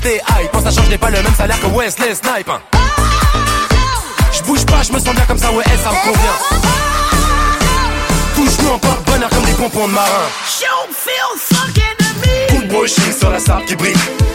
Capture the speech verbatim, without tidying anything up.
t'es hype. Pense ça change, j'ai pas le même salaire que Wesley Snipe hein. J'bouge pas, j'me sens bien comme ça, ouais, ça me convient. Touche-nous encore bonheur comme des pompons de marin. Coup de brushing sur la sable qui brille.